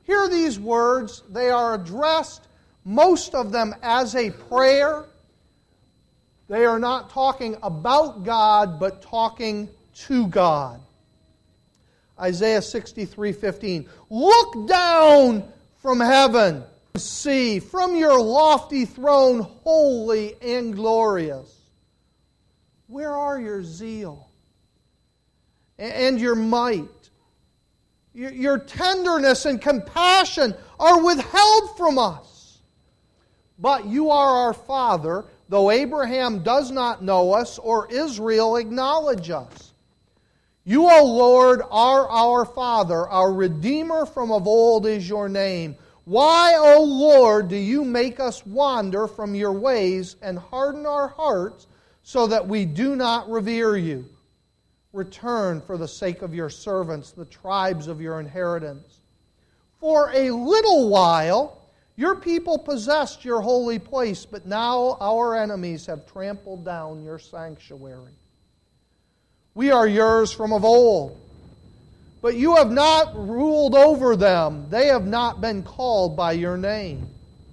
Hear these words. They are addressed, most of them, as a prayer. They are not talking about God, but talking to God. Isaiah 63:15. Look down from heaven, see, from your lofty throne, holy and glorious. Where are your zeal and your might? Your tenderness and compassion are withheld from us. But you are our Father, though Abraham does not know us or Israel acknowledge us. You, O Lord, are our Father, our Redeemer from of old is your name. Why, O Lord, do you make us wander from your ways and harden our hearts so that we do not revere you? Return for the sake of your servants, the tribes of your inheritance. For a little while your people possessed your holy place, but now our enemies have trampled down your sanctuary. We are yours from of old, but you have not ruled over them. They have not been called by your name.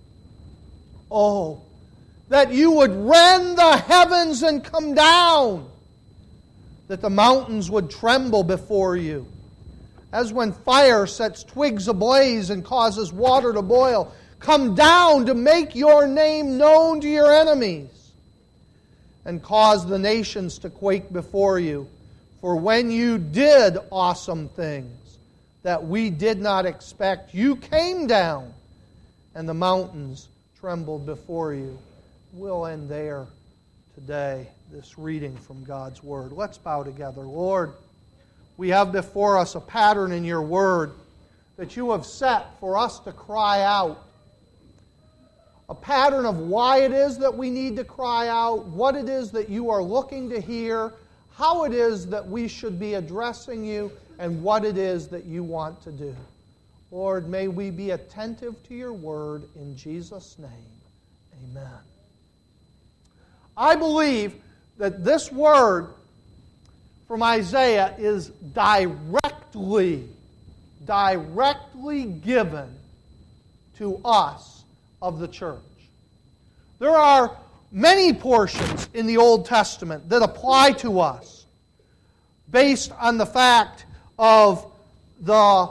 Oh, that you would rend the heavens and come down, that the mountains would tremble before you. As when fire sets twigs ablaze and causes water to boil, come down to make your name known to your enemies, and cause the nations to quake before you. For when you did awesome things that we did not expect, you came down, and the mountains trembled before you. We'll end there today, this reading from God's Word. Let's bow together. Lord, we have before us a pattern in your Word that you have set for us to cry out. A pattern of why it is that we need to cry out, what it is that you are looking to hear, how it is that we should be addressing you, and what it is that you want to do. Lord, may we be attentive to your Word in Jesus' name. Amen. I believe that this word from Isaiah is directly given to us of the church. There are many portions in the Old Testament that apply to us based on the fact of the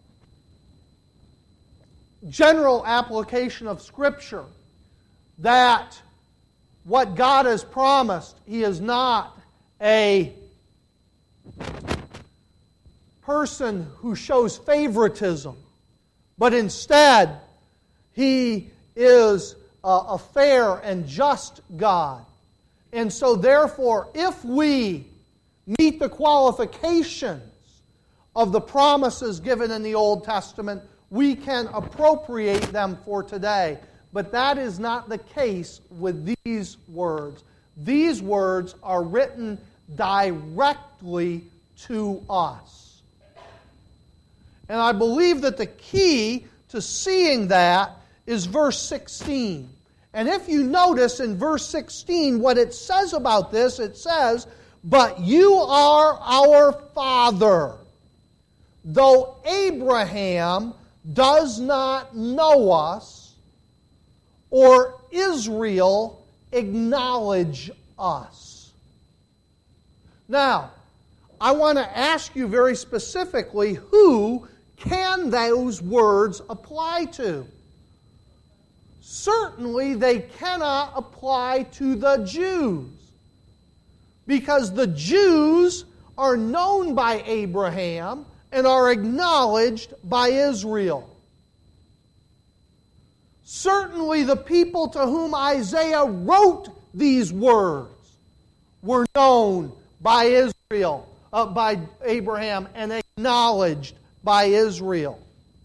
general application of Scripture that what God has promised, He is not a person who shows favoritism, but instead He is a fair and just God. And so therefore, if we meet the qualifications of the promises given in the Old Testament, we can appropriate them for today. But that is not the case with these words. These words are written directly to us. And I believe that the key to seeing that is verse 16. And if you notice in verse 16 what it says about this, it says, "But you are our Father, though Abraham does not know us, or Israel acknowledge us." Now, I want to ask you very specifically, who can those words apply to? Certainly they cannot apply to the Jews, because the Jews are known by Abraham and are acknowledged by Israel. Certainly the people to whom Isaiah wrote these words were known by Israel, by Abraham, and acknowledged by Israel.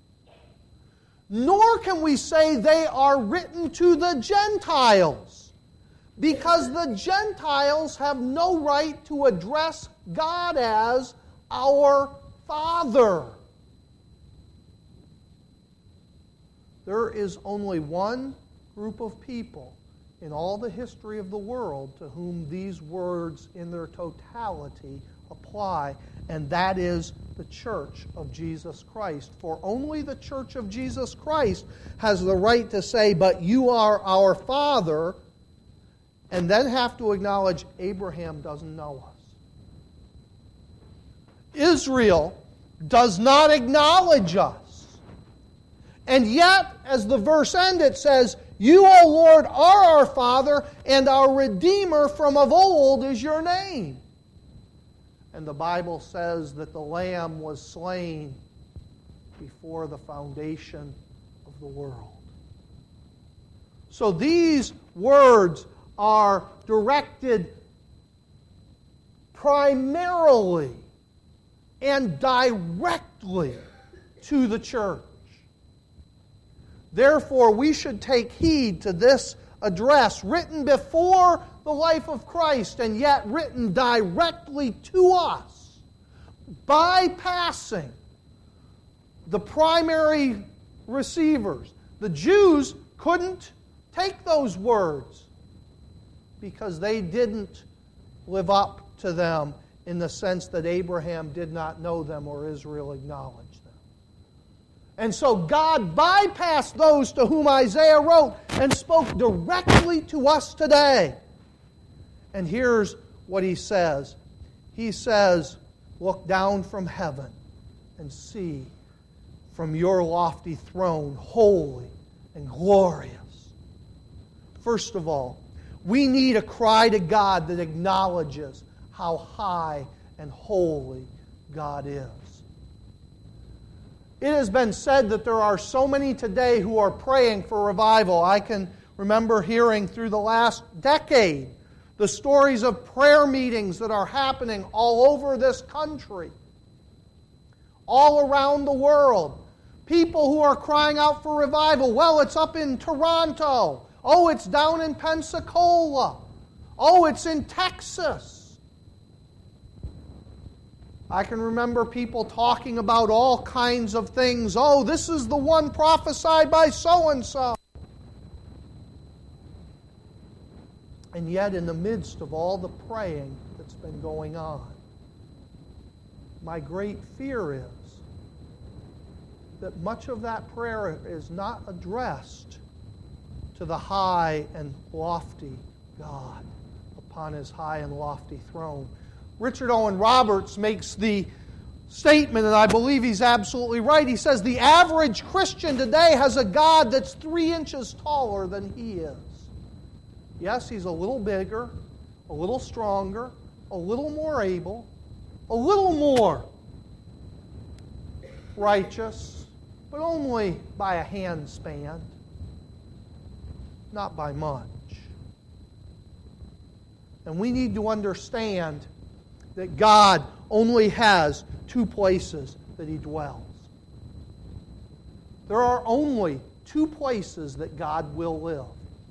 Nor can we say they are written to the Gentiles, because the Gentiles have no right to address God as our Father. There is only one group of people in all the history of the world to whom these words in their totality apply, and that is the church of Jesus Christ. For only the church of Jesus Christ has the right to say, "But you are our Father," and then have to acknowledge Abraham doesn't know us. Israel does not acknowledge us. And yet, as the verse ends, it says, "You, O Lord, are our Father, and our Redeemer from of old is your name." And the Bible says that the Lamb was slain before the foundation of the world. So these words are directed primarily and directly to the church. Therefore, we should take heed to this address written before the life of Christ and yet written directly to us, bypassing the primary receivers. The Jews couldn't take those words because they didn't live up to them in the sense that Abraham did not know them or Israel acknowledged them. And so God bypassed those to whom Isaiah wrote and spoke directly to us today. And here's what he says. He says, "Look down from heaven and see from your lofty throne, holy and glorious." First of all, we need a cry to God that acknowledges how high and holy God is. It has been said that there are so many today who are praying for revival. I can remember hearing through the last decade the stories of prayer meetings that are happening all over this country, all around the world. People who are crying out for revival. Well, it's up in Toronto. Oh, it's down in Pensacola. Oh, it's in Texas. I can remember people talking about all kinds of things. Oh, this is the one prophesied by so-and-so. And yet, in the midst of all the praying that's been going on, my great fear is that much of that prayer is not addressed to the high and lofty God upon His high and lofty throne. Richard Owen Roberts makes the statement, and I believe he's absolutely right. He says, the average Christian today has a God that's 3 inches taller than he is. Yes, he's a little bigger, a little stronger, a little more able, a little more righteous, but only by a handspan, not by much. And we need to understand that God only has 2 places that He dwells. There are only 2 places that God will live.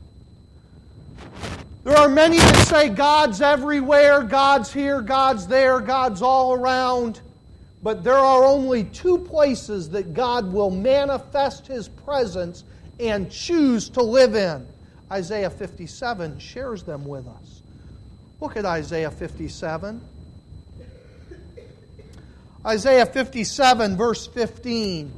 There are many that say God's everywhere, God's here, God's there, God's all around. But there are only 2 places that God will manifest His presence and choose to live in. Isaiah 57 shares them with us. Look at Isaiah 57. Isaiah 57, verse 15.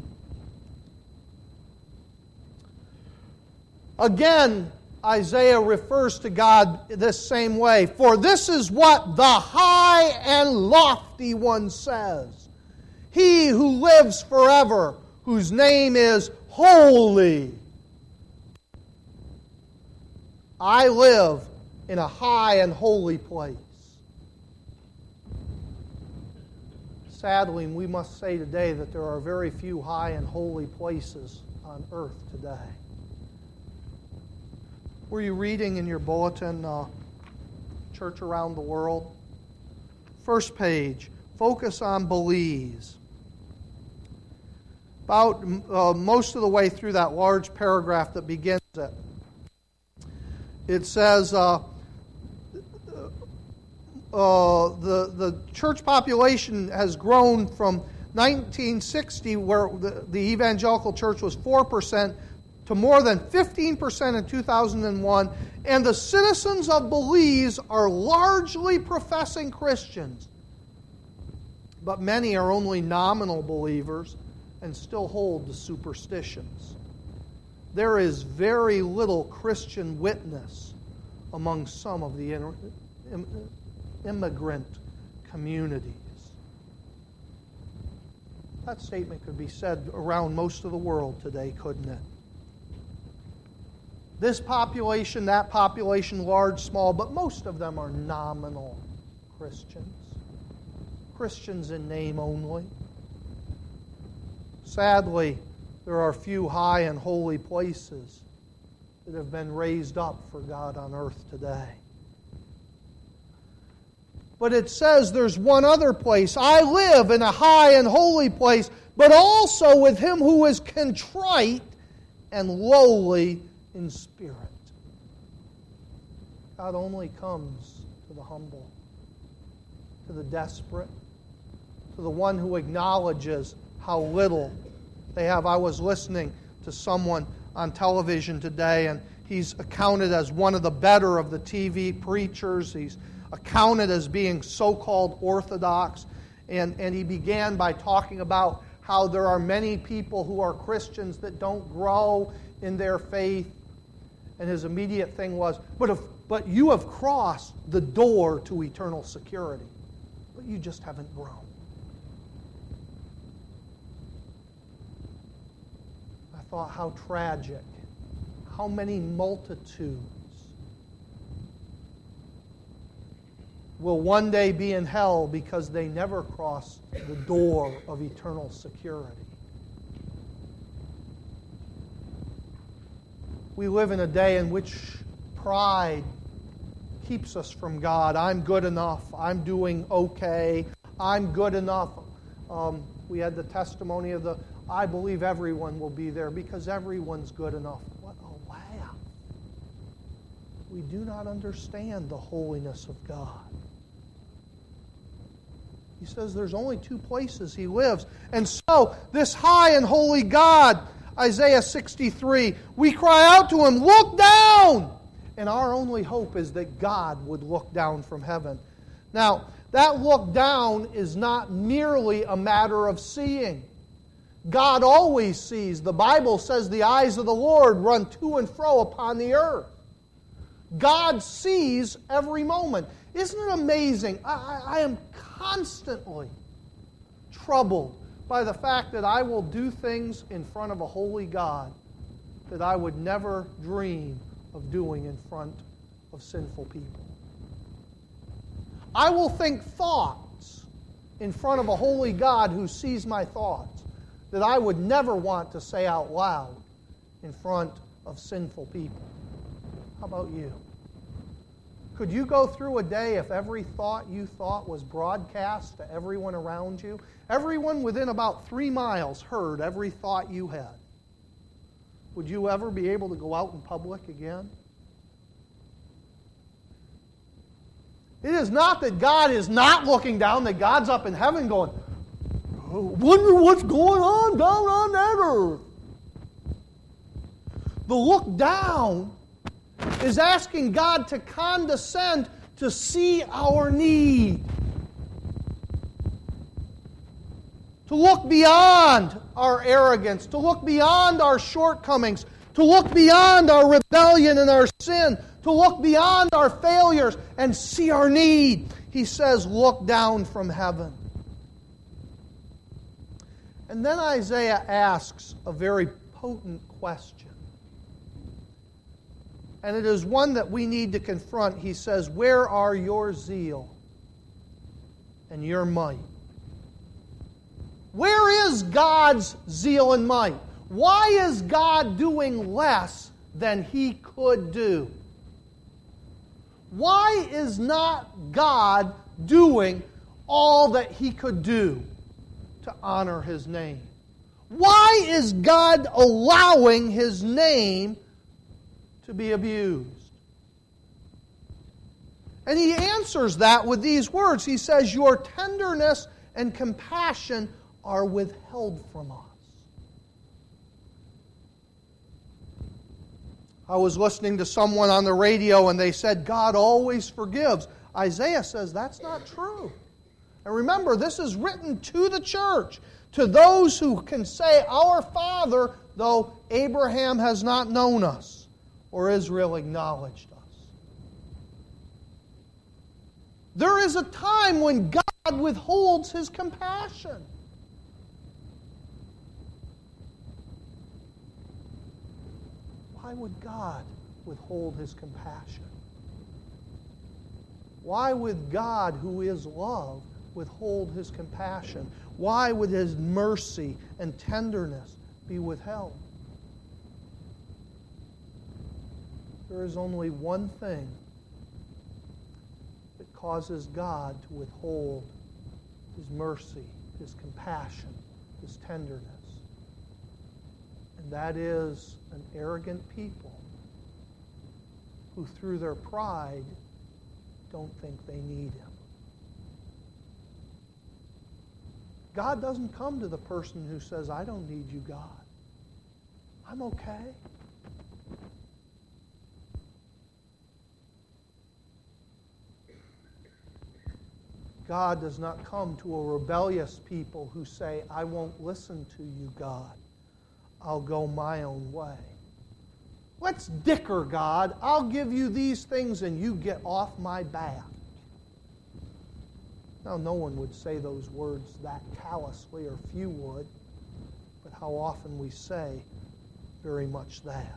Again, Isaiah refers to God this same way. For this is what the high and lofty one says. He who lives forever, whose name is holy. I live in a high and holy place. Sadly, we must say today that there are very few high and holy places on earth today. Were you reading in your bulletin, Church Around the World? First page, focus on Belize. About most of the way through that large paragraph that begins it, it says, the church population has grown from 1960, where the evangelical church was 4%, to more than 15% in 2001, and the citizens of Belize are largely professing Christians. But many are only nominal believers and still hold to superstitions. There is very little Christian witness among some of the immigrant communities. That statement could be said around most of the world today, couldn't it? This population, that population, large, small, but most of them are nominal Christians. Christians in name only. Sadly, there are few high and holy places that have been raised up for God on earth today. But it says there's one other place. I live in a high and holy place, but also with him who is contrite and lowly in spirit. God only comes to the humble, to the desperate, to the one who acknowledges how little they have. I was listening to someone on television today, and he's accounted as one of the better of the TV preachers. He's accounted as being so-called orthodox. And he began by talking about how there are many people who are Christians that don't grow in their faith. And his immediate thing was, but you have crossed the door to eternal security, but you just haven't grown. I thought, how tragic. How many multitudes will one day be in hell because they never crossed the door of eternal security. We live in a day in which pride keeps us from God. I'm good enough. I'm doing okay. I'm good enough. We had the testimony of I believe everyone will be there because everyone's good enough. What a laugh. We do not understand the holiness of God. He says there's only two places he lives. And so, this high and holy God, Isaiah 63, we cry out to him, look down! And our only hope is that God would look down from heaven. Now, that look down is not merely a matter of seeing. God always sees. The Bible says the eyes of the Lord run to and fro upon the earth. God sees every moment. Isn't it amazing? I am constantly troubled by the fact that I will do things in front of a holy God that I would never dream of doing in front of sinful people. I will think thoughts in front of a holy God who sees my thoughts that I would never want to say out loud in front of sinful people. How about you? Could you go through a day if every thought you thought was broadcast to everyone around you? Everyone within about 3 miles heard every thought you had. Would you ever be able to go out in public again? It is not that God is not looking down, that God's up in heaven going, wonder what's going on down on that earth. The look down is asking God to condescend to see our need. To look beyond our arrogance, to look beyond our shortcomings, to look beyond our rebellion and our sin, to look beyond our failures and see our need. He says, look down from heaven. And then Isaiah asks a very potent question. And it is one that we need to confront. He says, where are your zeal and your might? Where is God's zeal and might? Why is God doing less than He could do? Why is not God doing all that He could do to honor His name? Why is God allowing His name to be abused? And He answers that with these words. He says, your tenderness and compassion are withheld from us. I was listening to someone on the radio and they said, God always forgives. Isaiah says that's not true. And remember, this is written to the church, to those who can say, Our Father, though Abraham has not known us, or Israel acknowledged us. There is a time when God withholds His compassion. Why would God withhold His compassion? Why would God, who is love, withhold His compassion? Why would His mercy and tenderness be withheld? There is only one thing that causes God to withhold His mercy, His compassion, His tenderness. And that is an arrogant people who, through their pride, don't think they need Him. God doesn't come to the person who says, I don't need you, God. I'm okay. God does not come to a rebellious people who say, I won't listen to you, God. I'll go my own way. Let's dicker, God. I'll give you these things and you get off my back. Now, no one would say those words that callously, or few would, but how often we say very much that.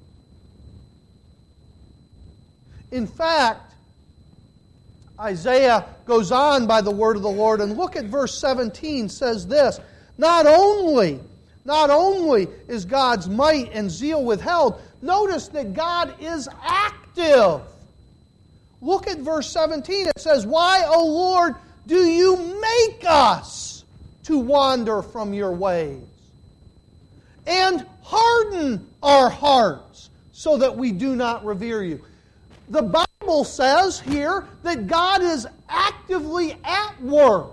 In fact, Isaiah goes on by the word of the Lord, and look at verse 17, says this, Not only is God's might and zeal withheld, notice that God is active. Look at verse 17. It says, Why, O Lord, do you make us to wander from your ways? And harden our hearts so that we do not revere you. The Bible says here that God is actively at work,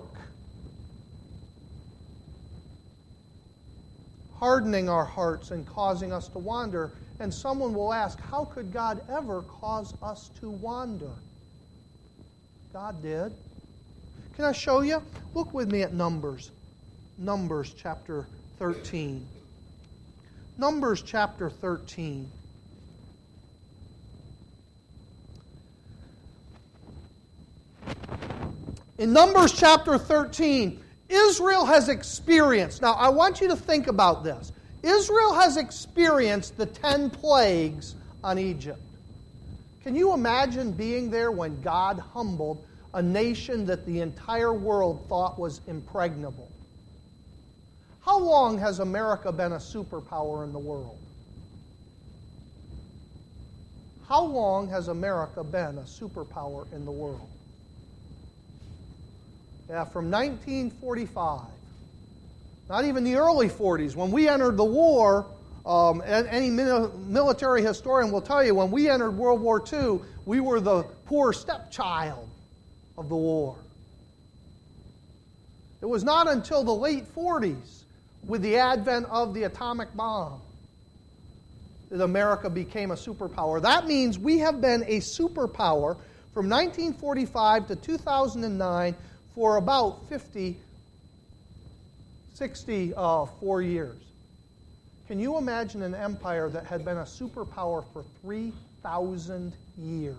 hardening our hearts and causing us to wander. And someone will ask, how could God ever cause us to wander? God did. Can I show you? Look with me at Numbers. Numbers chapter 13. Numbers chapter 13. In Numbers chapter 13, Israel has experienced, now I want you to think about this. Israel has experienced the 10 plagues on Egypt. Can you imagine being there when God humbled a nation that the entire world thought was impregnable? How long has America been a superpower in the world? How long has America been a superpower in the world? Yeah, from 1945. Not even the early 40s. When we entered the war, any military historian will tell you, when we entered World War II, we were the poor stepchild of the war. It was not until the late 40s, with the advent of the atomic bomb, that America became a superpower. That means we have been a superpower from 1945 to 2009 for about 64 years. Can you imagine an empire that had been a superpower for 3,000 years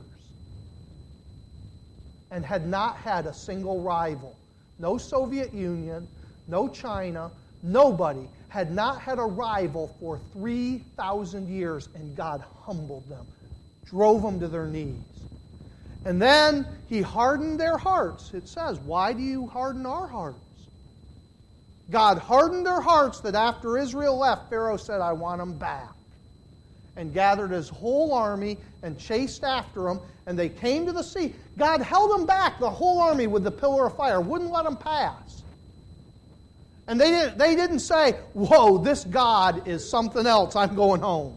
and had not had a single rival? No Soviet Union, no China, nobody had not had a rival for 3,000 years, and God humbled them, drove them to their knees. And then He hardened their hearts. It says, why do you harden our hearts? God hardened their hearts that after Israel left, Pharaoh said, I want them back. And gathered his whole army and chased after them, and they came to the sea. God held them back, the whole army, with the pillar of fire, wouldn't let them pass. And they didn't say, whoa, this God is something else, I'm going home.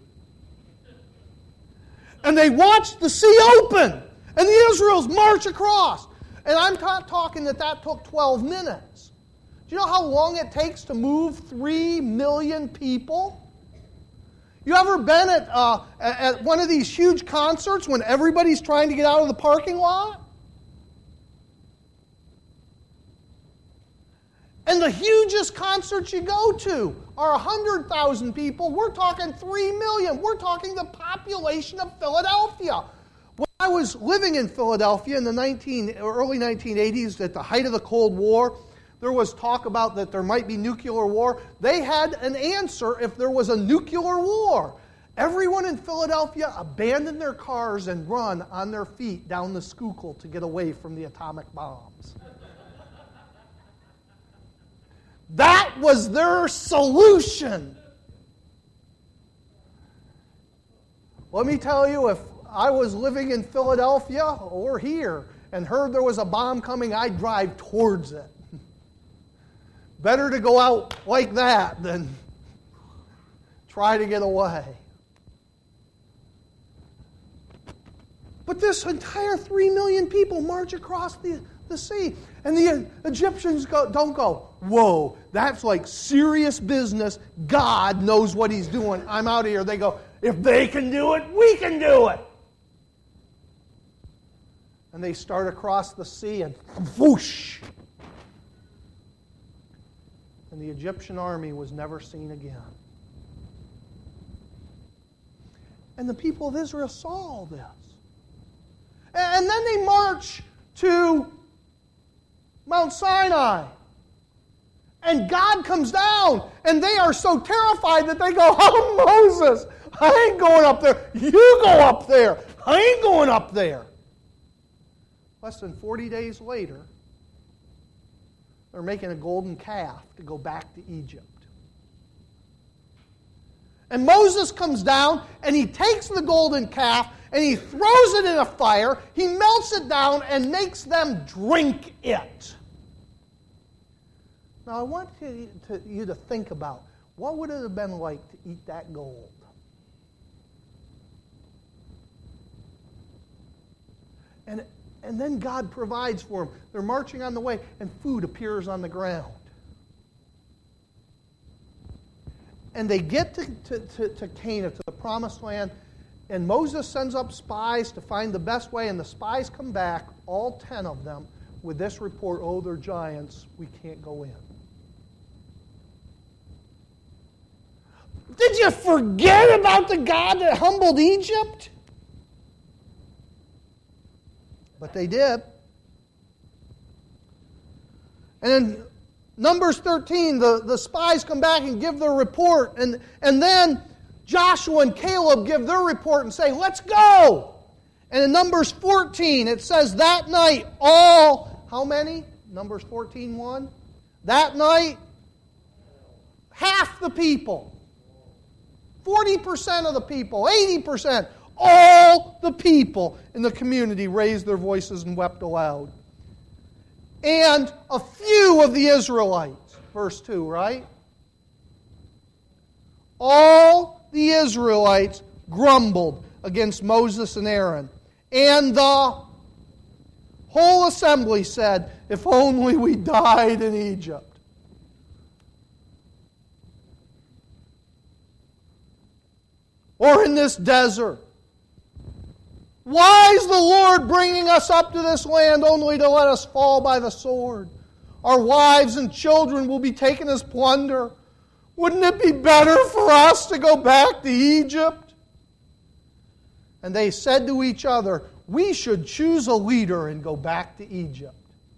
And they watched the sea open, and the Israelites march across. And I'm not talking that took 12 minutes. Do you know how long it takes to move 3 million people? You ever been at one of these huge concerts when everybody's trying to get out of the parking lot? And the hugest concerts you go to are 100,000 people. We're talking 3 million. We're talking the population of Philadelphia. When I was living in Philadelphia in the early 1980s, at the height of the Cold War, there was talk about that there might be nuclear war. They had an answer if there was a nuclear war. Everyone in Philadelphia abandoned their cars and run on their feet down the Schuylkill to get away from the atomic bombs. That was their solution. Let me tell you, if I was living in Philadelphia or here and heard there was a bomb coming, I'd drive towards it. Better to go out like that than try to get away. But this entire 3 million people march across the sea. And the Egyptians don't go, whoa, that's like serious business. God knows what He's doing. I'm out of here. They go, if they can do it, we can do it. And they start across the sea and whoosh. And the Egyptian army was never seen again. And the people of Israel saw all this. And then they march to Mount Sinai. And God comes down. And they are so terrified that they go, oh, Moses, I ain't going up there. You go up there. I ain't going up there. Less than 40 days later, they're making a golden calf to go back to Egypt. And Moses comes down and he takes the golden calf and he throws it in a fire. He melts it down and makes them drink it. Now I want you to think about, what would it have been like to eat that gold? And then God provides for them. They're marching on the way, and food appears on the ground. And they get to Canaan, to the Promised Land, and Moses sends up spies to find the best way, and the spies come back, all 10 of them, with this report, oh, they're giants, we can't go in. Did you forget about the God that humbled Egypt? But they did. And in Numbers 13, the spies come back and give their report. And then Joshua and Caleb give their report and say, let's go. And in Numbers 14, it says that night all, how many? Numbers 14:1. That night, half the people, 40% of the people, 80%, all the people in the community raised their voices and wept aloud. And a few of the Israelites, verse 2, right? All the Israelites grumbled against Moses and Aaron. And the whole assembly said, if only we died in Egypt. Or in this desert. Why is the Lord bringing us up to this land only to let us fall by the sword? Our wives and children will be taken as plunder. Wouldn't it be better for us to go back to Egypt? And they said to each other, we should choose a leader and go back to Egypt.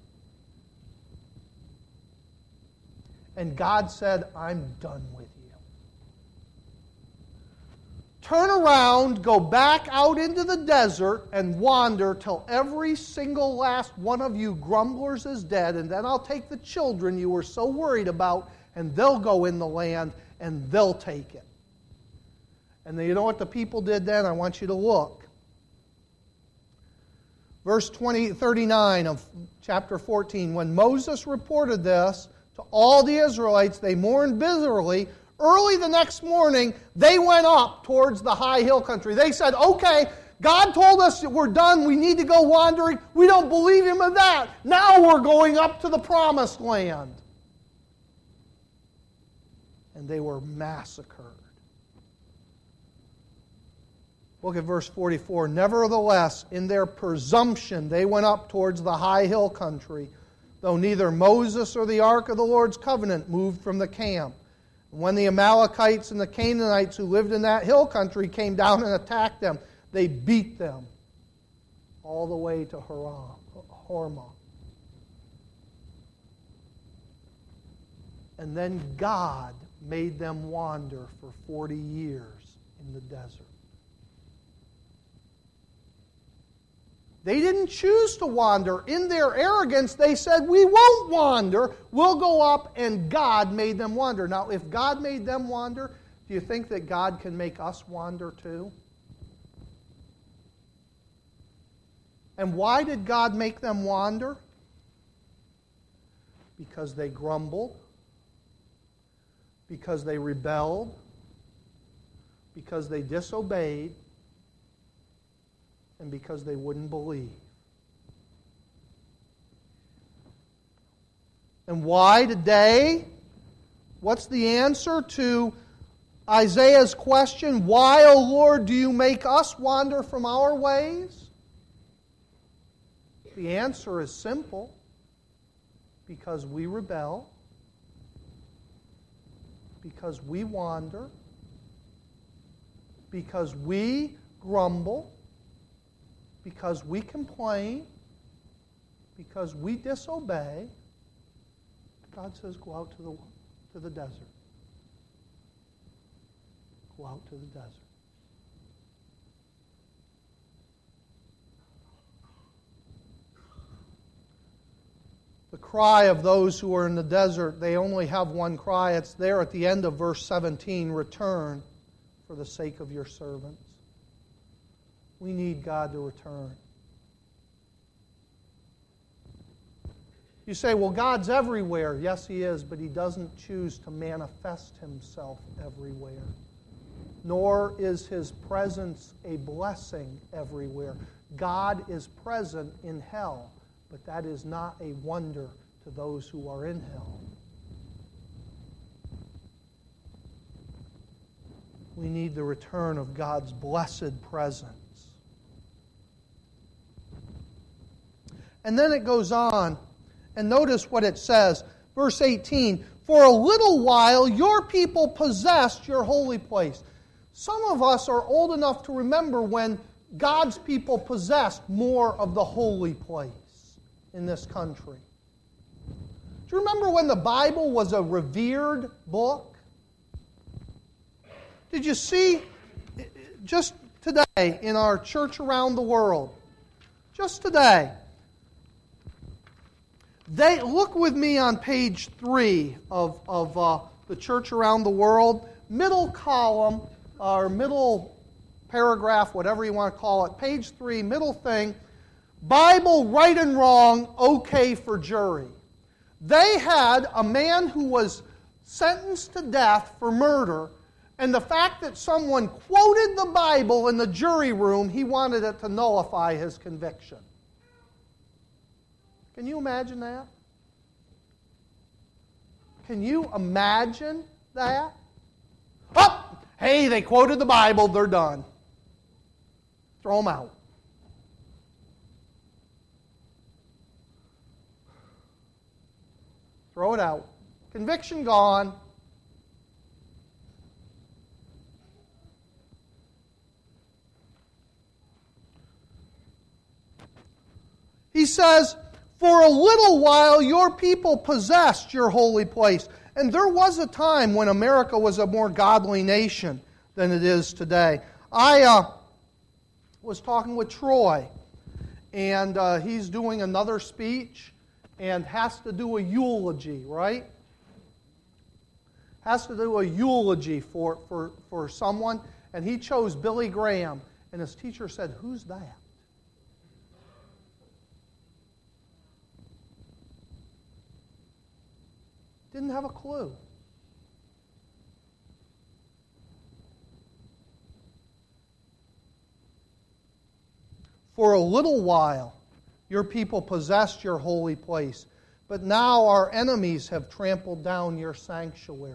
And God said, I'm done with you. Turn around, go back out into the desert, and wander till every single last one of you grumblers is dead, and then I'll take the children you were so worried about, and they'll go in the land, and they'll take it. And you know what the people did then? I want you to look. Verse 39 of chapter 14. When Moses reported this to all the Israelites, they mourned bitterly. Early the next morning, they went up towards the high hill country. They said, okay, God told us that we're done. We need to go wandering. We don't believe Him of that. Now we're going up to the Promised Land. And they were massacred. Look at verse 44. Nevertheless, in their presumption, they went up towards the high hill country. though neither Moses or the ark of the Lord's covenant moved from the camp. When the Amalekites and the Canaanites who lived in that hill country came down and attacked them, they beat them all the way to Hormah. And then God made them wander for 40 years in the desert. They didn't choose to wander. In their arrogance, they said, we won't wander. We'll go up, and God made them wander. Now, if God made them wander, do you think that God can make us wander too? And why did God make them wander? Because they grumbled, because they rebelled, because they disobeyed, and because they wouldn't believe. And why today? What's the answer to Isaiah's question? Why, O Lord, do you make us wander from our ways? The answer is simple. Because we rebel, because we wander, because we grumble, because we complain, because we disobey. God says, go out to the desert. Go out to the desert. The cry of those who are in the desert, they only have one cry. It's there at the end of verse 17, return for the sake of your servants. We need God to return. You say, well, God's everywhere. Yes, He is, but He doesn't choose to manifest Himself everywhere. Nor is His presence a blessing everywhere. God is present in hell, but that is not a wonder to those who are in hell. We need the return of God's blessed presence. And then it goes on, and notice what it says. Verse 18, for a little while your people possessed your holy place. Some of us are old enough to remember when God's people possessed more of the holy place in this country. Do you remember when the Bible was a revered book? Did you see, just today in our church around the world, just today, look with me on page 3 of the church around the world, middle column, or middle paragraph, whatever you want to call it, page 3, middle thing, Bible, right and wrong, okay for jury. They had a man who was sentenced to death for murder, and the fact that someone quoted the Bible in the jury room, he wanted it to nullify his conviction. Can you imagine that? Can you imagine that? Oh, hey, they quoted the Bible, they're done. Throw them out. Throw it out. Conviction gone. He says, for a little while your people possessed your holy place. And there was a time when America was a more godly nation than it is today. I was talking with Troy, and he's doing another speech and has to do a eulogy, right? Has to do a eulogy for someone, and he chose Billy Graham. And his teacher said, who's that? Didn't have a clue. For a little while, your people possessed your holy place, but now our enemies have trampled down your sanctuary.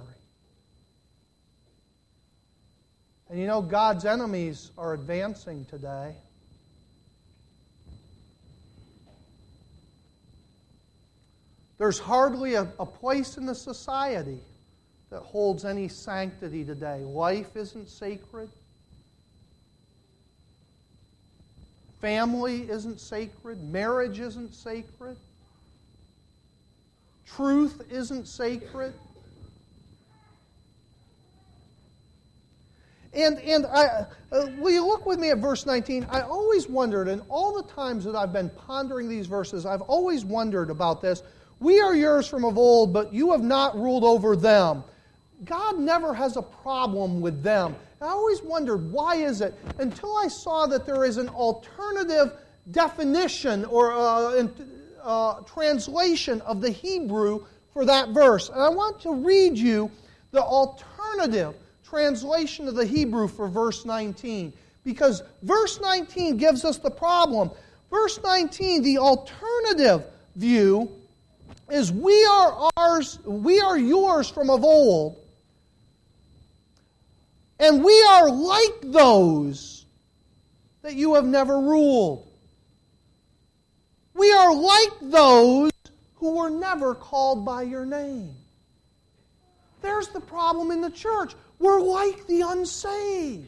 And you know, God's enemies are advancing today. There's hardly a place in the society that holds any sanctity today. Life isn't sacred. Family isn't sacred. Marriage isn't sacred. Truth isn't sacred. And will you look with me at verse 19? I always wondered, and all the times that I've been pondering these verses, I've always wondered about this. We are yours from of old, but you have not ruled over them. God never has a problem with them. And I always wondered, why is it? Until I saw that there is an alternative definition or translation of the Hebrew for that verse. And I want to read you the alternative translation of the Hebrew for verse 19. Because verse 19 gives us the problem. Verse 19, the alternative view is we are yours from of old, and we are like those that you have never ruled. We are like those who were never called by your name. There's the problem in the church. We're like the unsaved.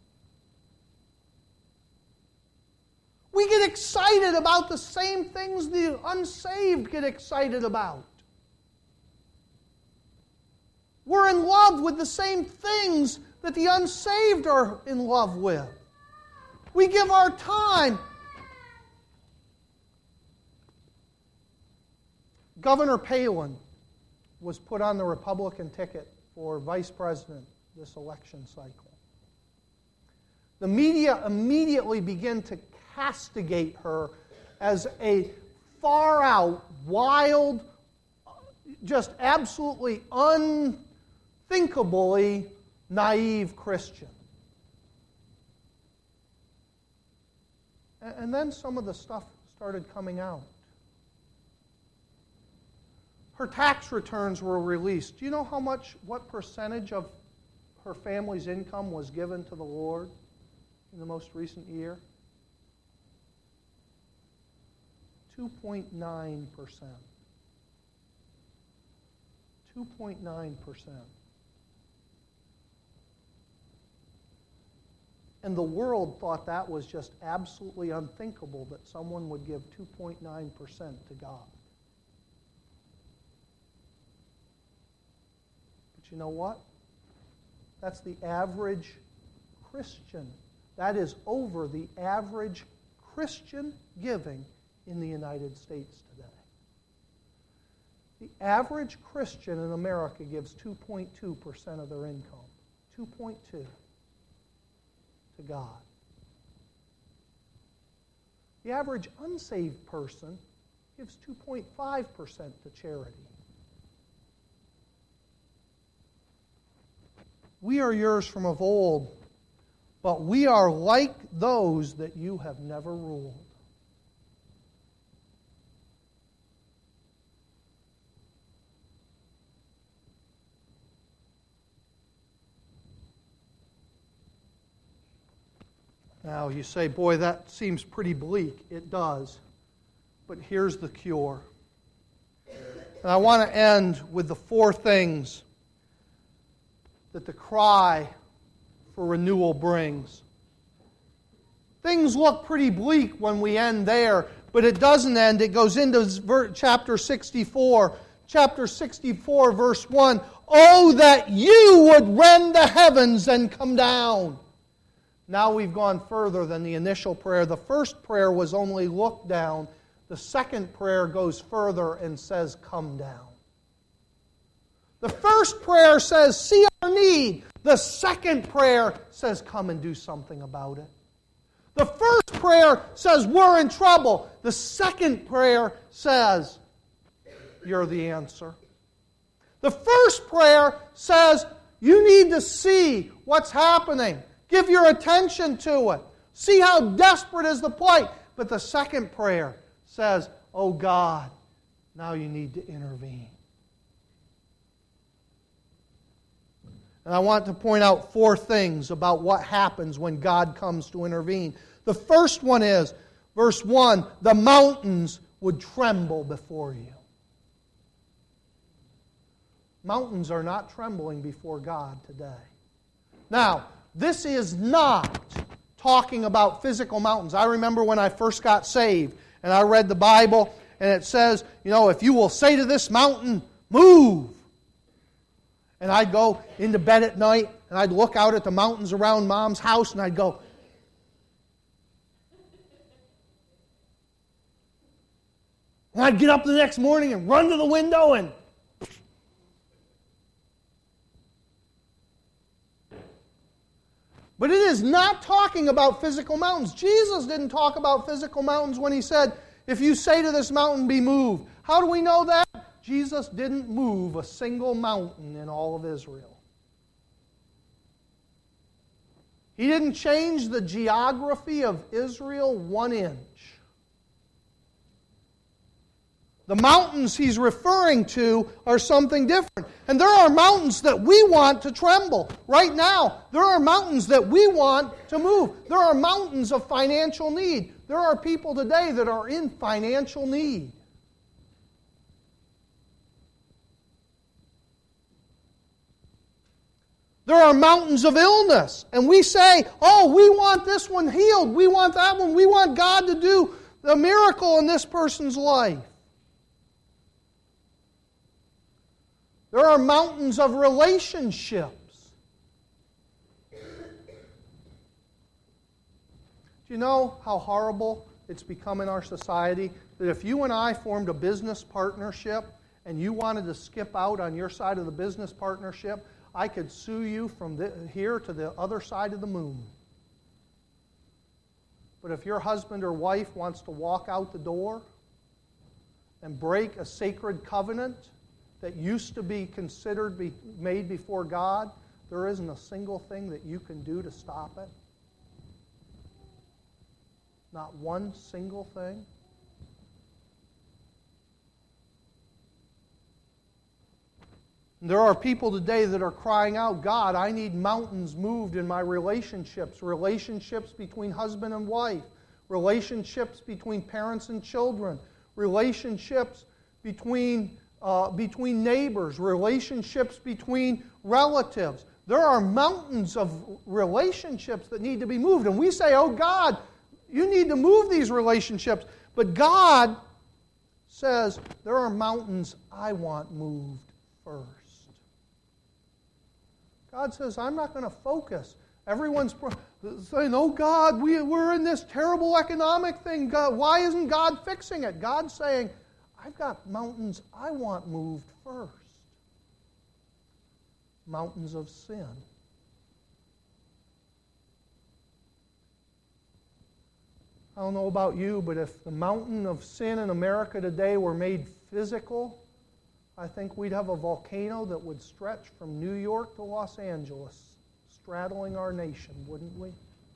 We get excited about the same things the unsaved get excited about. We're in love with the same things that the unsaved are in love with. We give our time. Governor Palin was put on the Republican ticket for vice president this election cycle. The media immediately began to castigate her as a far-out, wild, just absolutely unthinkably naive Christian. And then some of the stuff started coming out. Her tax returns were released. Do you know what percentage of her family's income was given to the Lord in the most recent year? 2.9%. 2.9%. And the world thought that was just absolutely unthinkable that someone would give 2.9% to God. But you know what? That's the average Christian. That is over the average Christian giving in the United States today. The average Christian in America gives 2.2% of their income. 2.2% to God. The average unsaved person gives 2.5% to charity. We are yours from of old, but we are like those that you have never ruled. Now, you say, boy, that seems pretty bleak. It does. But here's the cure. And I want to end with the four things that the cry for renewal brings. Things look pretty bleak when we end there, but it doesn't end. It goes into chapter 64. Chapter 64, verse 1. Oh, that you would rend the heavens and come down. Now we've gone further than the initial prayer. The first prayer was only look down. The second prayer goes further and says, come down. The first prayer says, see our need. The second prayer says, come and do something about it. The first prayer says, we're in trouble. The second prayer says, you're the answer. The first prayer says, you need to see what's happening. Give your attention to it. See how desperate is the plight. But the second prayer says, oh God, now you need to intervene. And I want to point out four things about what happens when God comes to intervene. The first one is, verse 1, the mountains would tremble before you. Mountains are not trembling before God today. Now, this is not talking about physical mountains. I remember when I first got saved and I read the Bible and it says, if you will say to this mountain, move. And I'd go into bed at night and I'd look out at the mountains around Mom's house and I'd go, and I'd get up the next morning and run to the window and but it is not talking about physical mountains. Jesus didn't talk about physical mountains when He said, if you say to this mountain, be moved. How do we know that? Jesus didn't move a single mountain in all of Israel. He didn't change the geography of Israel 1 inch. The mountains He's referring to are something different. And there are mountains that we want to tremble. Right now, there are mountains that we want to move. There are mountains of financial need. There are people today that are in financial need. There are mountains of illness. And we say, we want this one healed. We want that one. We want God to do the miracle in this person's life. There are mountains of relationships. Do you know how horrible it's become in our society that if you and I formed a business partnership and you wanted to skip out on your side of the business partnership, I could sue you from here to the other side of the moon. But if your husband or wife wants to walk out the door and break a sacred covenant that used to be considered made before God, there isn't a single thing that you can do to stop it. Not one single thing. There are people today that are crying out, God, I need mountains moved in my relationships. Relationships between husband and wife. Relationships between parents and children. Relationships between neighbors. Relationships between relatives. There are mountains of relationships that need to be moved. And we say, oh God, you need to move these relationships. But God says, there are mountains I want moved first. God says, I'm not going to focus. Everyone's saying, oh God, we're in this terrible economic thing. God, why isn't God fixing it? God's saying, I've got mountains I want moved first. Mountains of sin. I don't know about you, but if the mountain of sin in America today were made physical, I think we'd have a volcano that would stretch from New York to Los Angeles, straddling our nation, wouldn't we?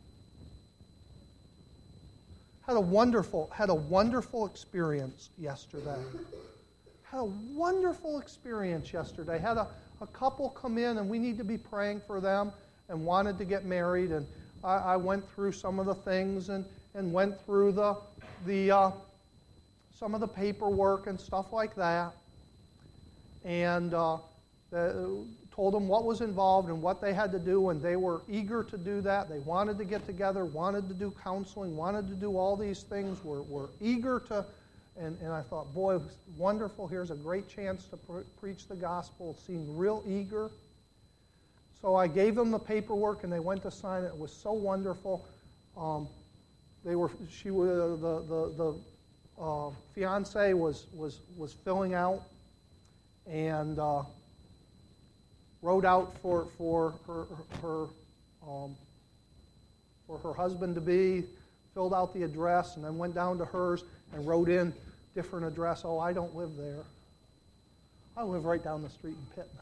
Had a wonderful experience yesterday. Had a wonderful experience yesterday. Had a couple come in, and we need to be praying for them, and wanted to get married. And I went through some of the things and went through some of the paperwork and stuff like that. And told them what was involved and what they had to do, and they were eager to do that. They wanted to get together, wanted to do counseling, wanted to do all these things, were eager to, and I thought, boy, it was wonderful. Here's a great chance to preach the gospel. It seemed real eager. So I gave them the paperwork, and they went to sign it. It was so wonderful. The fiance was filling out, and wrote out for her husband to be, filled out the address, and then went down to hers and wrote in different address. Oh, I don't live there. I live right down the street in Pittman.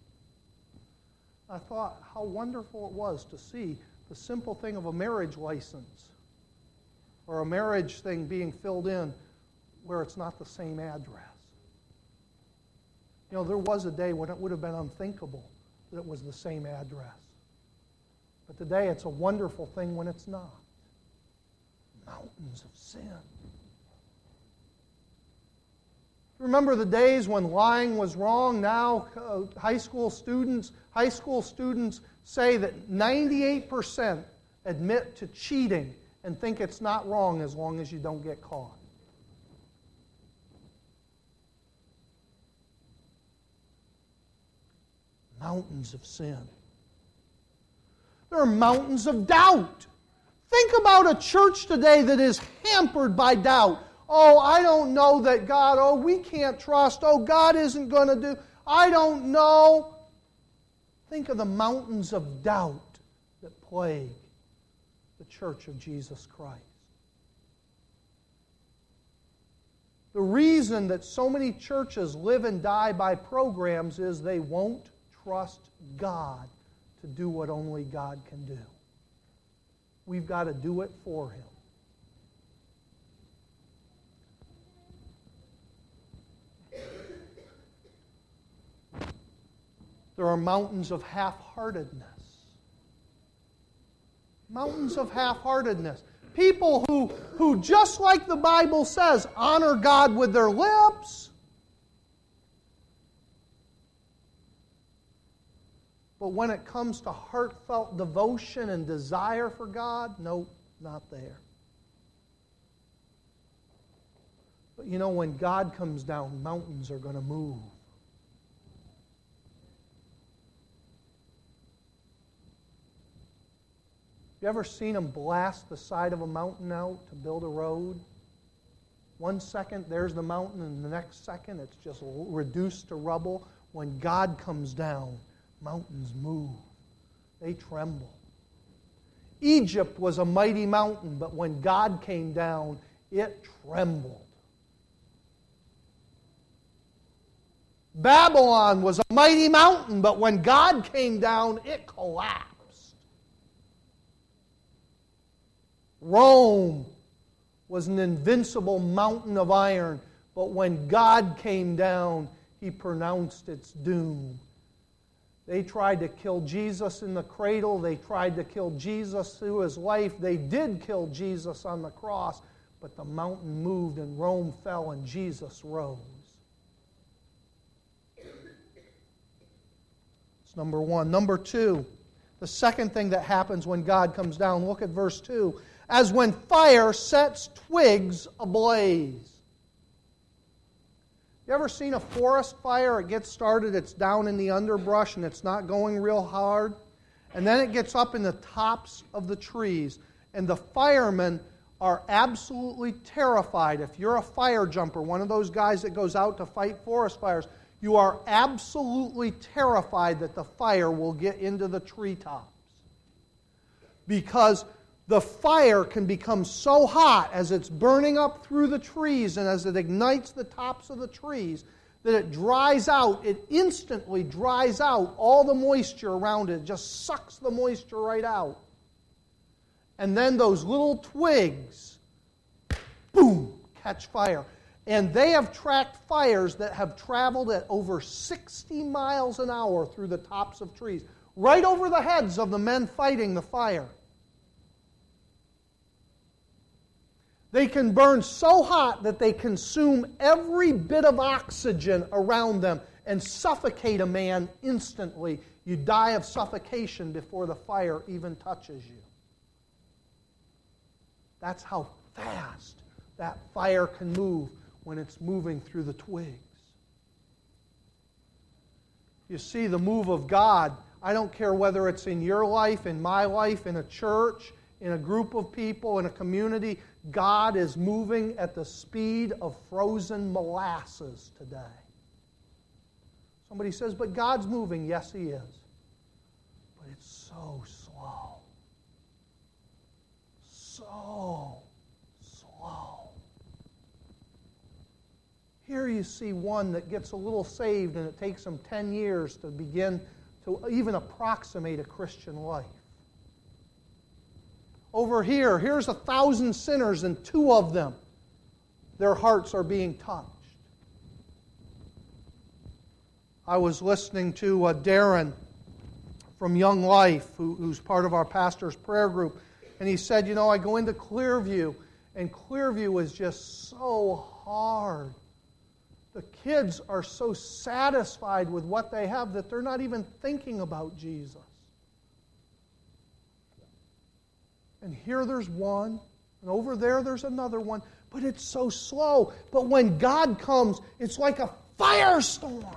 I thought how wonderful it was to see the simple thing of a marriage license or a marriage thing being filled in where it's not the same address. You know, there was a day when it would have been unthinkable that it was the same address. But today it's a wonderful thing when it's not. Mountains of sin. Remember the days when lying was wrong? Now high school students say that 98% admit to cheating and think it's not wrong as long as you don't get caught. Mountains of sin. There are mountains of doubt. Think about a church today that is hampered by doubt. Oh, I don't know that God, oh, we can't trust, oh, God isn't going to do, I don't know. Think of the mountains of doubt that plague the Church of Jesus Christ. The reason that so many churches live and die by programs is they won't trust God to do what only God can do. We've got to do it for Him. There are mountains of half-heartedness. Mountains of half-heartedness. People who, just like the Bible says, honor God with their lips, but when it comes to heartfelt devotion and desire for God, nope, not there. But you know, when God comes down, mountains are going to move. You ever seen them blast the side of a mountain out to build a road? 1 second, there's the mountain, and the next second, it's just reduced to rubble. When God comes down, mountains move. They tremble. Egypt was a mighty mountain, but when God came down, it trembled. Babylon was a mighty mountain, but when God came down, it collapsed. Rome was an invincible mountain of iron, but when God came down, He pronounced its doom. They tried to kill Jesus in the cradle. They tried to kill Jesus through His life. They did kill Jesus on the cross, but the mountain moved and Rome fell and Jesus rose. That's number one. Number two, the second thing that happens when God comes down, look at verse 2. As when fire sets twigs ablaze. You ever seen a forest fire? It gets started, it's down in the underbrush, and it's not going real hard. And then it gets up in the tops of the trees. And the firemen are absolutely terrified. If you're a fire jumper, one of those guys that goes out to fight forest fires, you are absolutely terrified that the fire will get into the treetops. Because the fire can become so hot as it's burning up through the trees and as it ignites the tops of the trees that it dries out, it instantly dries out all the moisture around it. It just sucks the moisture right out. And then those little twigs, boom, catch fire. And they have tracked fires that have traveled at over 60 miles an hour through the tops of trees, right over the heads of the men fighting the fire. They can burn so hot that they consume every bit of oxygen around them and suffocate a man instantly. You die of suffocation before the fire even touches you. That's how fast that fire can move when it's moving through the twigs. You see the move of God. I don't care whether it's in your life, in my life, in a church, in a group of people, in a community. God is moving at the speed of frozen molasses today. Somebody says, but God's moving. Yes, He is. But it's so slow. So slow. Here you see one that gets a little saved and it takes him 10 years to begin to even approximate a Christian life. Over here, here's 1,000 sinners, and 2 of them, their hearts are being touched. I was listening to Darren from Young Life, who's part of our pastor's prayer group, and he said, you know, I go into Clearview, and Clearview is just so hard The kids are so satisfied with what they have that they're not even thinking about Jesus. And here there's one, and over there there's another one, but it's so slow. But when God comes, it's like a firestorm.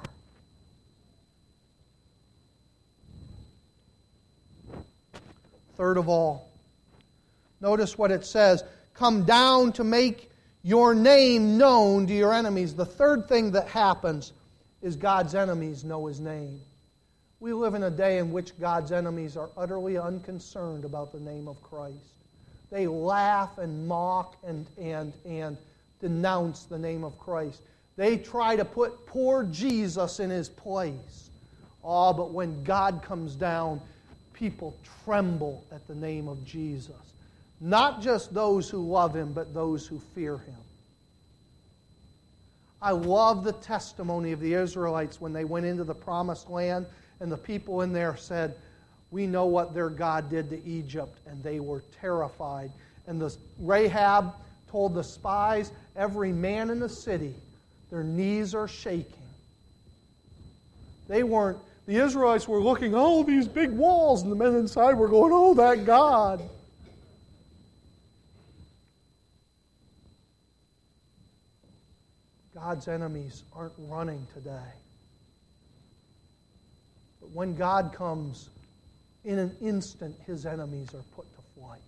Third of all, notice what it says, come down to make your name known to your enemies. The third thing that happens is God's enemies know His name. We live in a day in which God's enemies are utterly unconcerned about the name of Christ. They laugh and mock and denounce the name of Christ. They try to put poor Jesus in His place. Oh, but when God comes down, people tremble at the name of Jesus. Not just those who love Him, but those who fear Him. I love the testimony of the Israelites when they went into the promised land and the people in there said, we know what their God did to Egypt, and they were terrified. And Rahab told the spies, every man in the city, their knees are shaking. The Israelites were looking, oh, these big walls, and the men inside were going, oh, that God. God's enemies aren't running today. But when God comes, in an instant, His enemies are put to flight.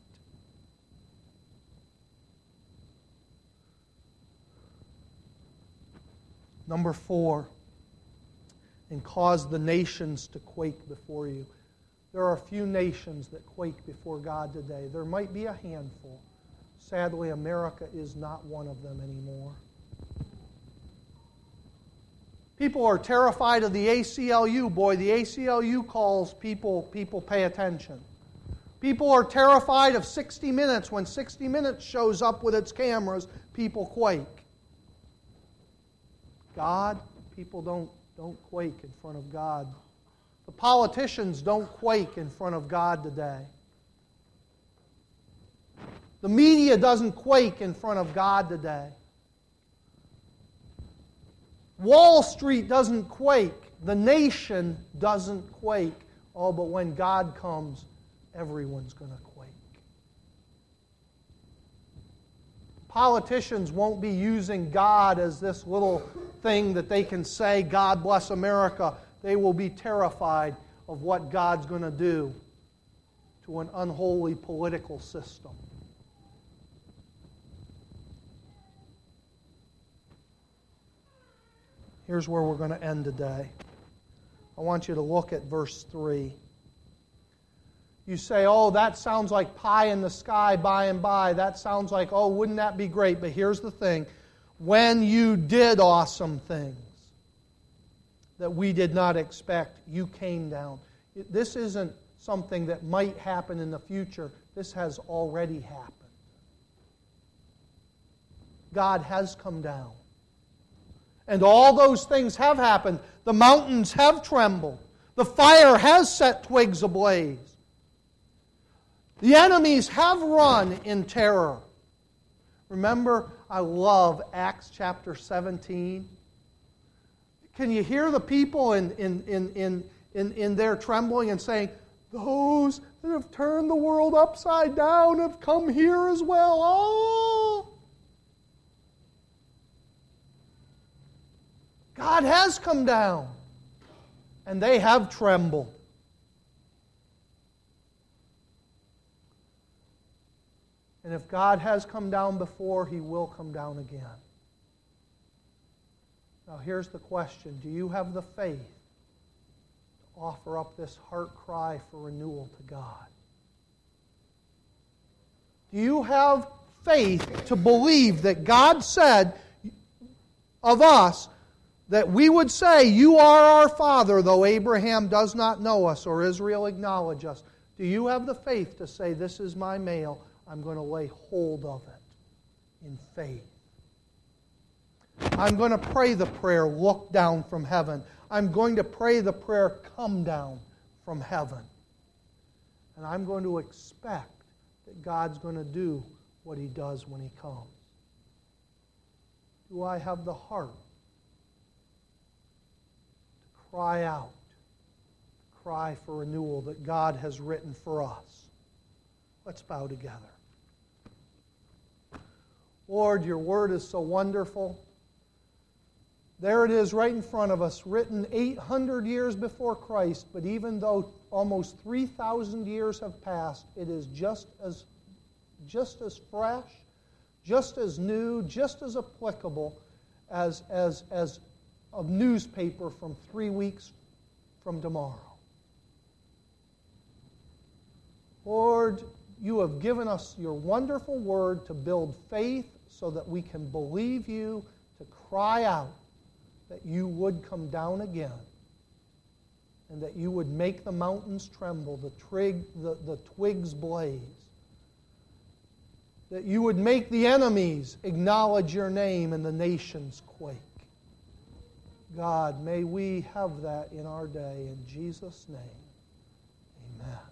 Number 4, and cause the nations to quake before you. There are a few nations that quake before God today. There might be a handful. Sadly, America is not one of them anymore. People are terrified of the ACLU. Boy, the ACLU calls, people pay attention. People are terrified of 60 Minutes. When 60 Minutes shows up with its cameras, people quake. God, people don't quake in front of God. The politicians don't quake in front of God today. The media doesn't quake in front of God today. Wall Street doesn't quake. The nation doesn't quake. Oh, but when God comes, everyone's going to quake. Politicians won't be using God as this little thing that they can say, God bless America. They will be terrified of what God's going to do to an unholy political system. Here's where we're going to end today. I want you to look at verse 3. You say, oh, that sounds like pie in the sky by and by. That sounds like, oh, wouldn't that be great? But here's the thing. When you did awesome things that we did not expect, you came down. This isn't something that might happen in the future. This has already happened. God has come down. And all those things have happened. The mountains have trembled. The fire has set twigs ablaze. The enemies have run in terror. Remember, I love Acts chapter 17. Can you hear the people in their trembling and saying, those that have turned the world upside down have come here as well. Oh! God has come down, and they have trembled. And if God has come down before, He will come down again. Now here's the question. Do you have the faith to offer up this heart cry for renewal to God? Do you have faith to believe that God said of us that we would say, you are our Father, though Abraham does not know us or Israel acknowledge us? Do you have the faith to say, this is my mail, I'm going to lay hold of it in faith? I'm going to pray the prayer, look down from heaven. I'm going to pray the prayer, come down from heaven. And I'm going to expect that God's going to do what He does when He comes. Do I have the heart cry out, cry for renewal that God has written for us. Let's bow together. Lord, your word is so wonderful. There it is right in front of us, written 800 years before Christ, but even though almost 3,000 years have passed, it is just as fresh, just as new, just as applicable as a newspaper from 3 weeks from tomorrow. Lord, you have given us your wonderful word to build faith so that we can believe you, to cry out that you would come down again and that you would make the mountains tremble, the twigs blaze, that you would make the enemies acknowledge your name and the nations quake. God, may we have that in our day. In Jesus' name, amen.